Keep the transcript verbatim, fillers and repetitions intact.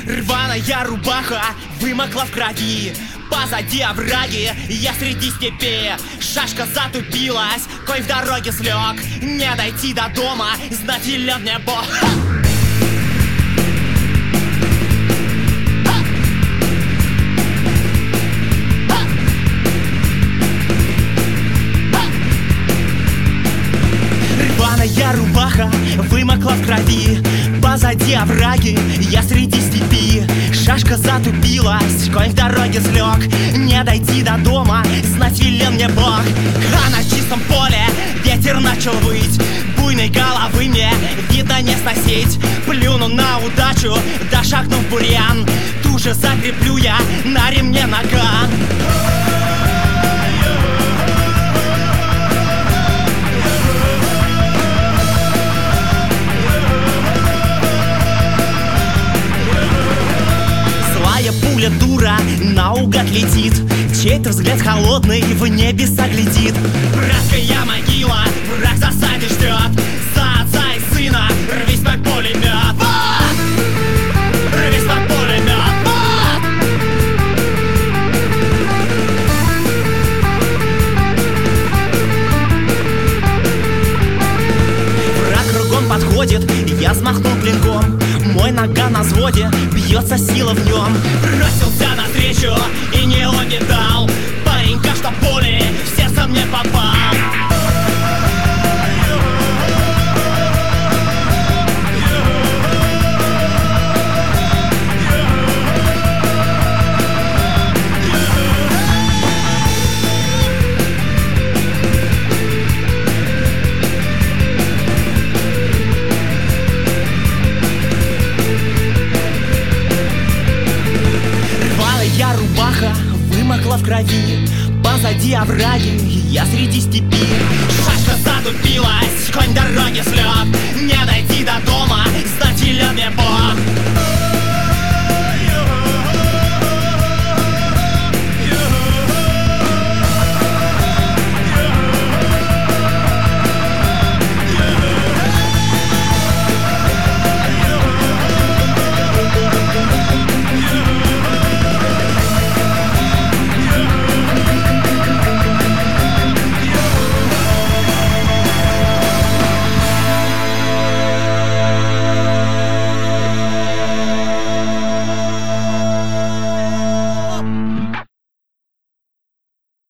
Рваная рубаха вымокла в крови, позади овраги, я среди степи. Шашка затупилась, конь в дороге слег. Не дойти до дома, знать велел мне Бог. Рваная рубаха вымокла в крови, позади овраги, я среди степи. Шашка затупилась, конь в дороге слег. Не дойти до дома, знать велел мне Бог. А на чистом поле ветер начал выть, буйной головы мне видно не сносить. Плюну на удачу, да шагну в бурьян, туже закреплю я на ремне наган. Пуля дура наугад летит, чей-то взгляд холодный в небе глядит. Братская могила, враг в засаде ждет. За отца и сына рвись под пулемет. Вот! Рвись под пулемет. Вот! Враг кругом подходит, я взмахнул клинком. Мой нога на взводе, бьется сила в нем. Бросился навстречу и не увидал паренька, что пули в сердце мне попал. Рубаха вымокла в крови, позади овраги, я среди степи. Шашка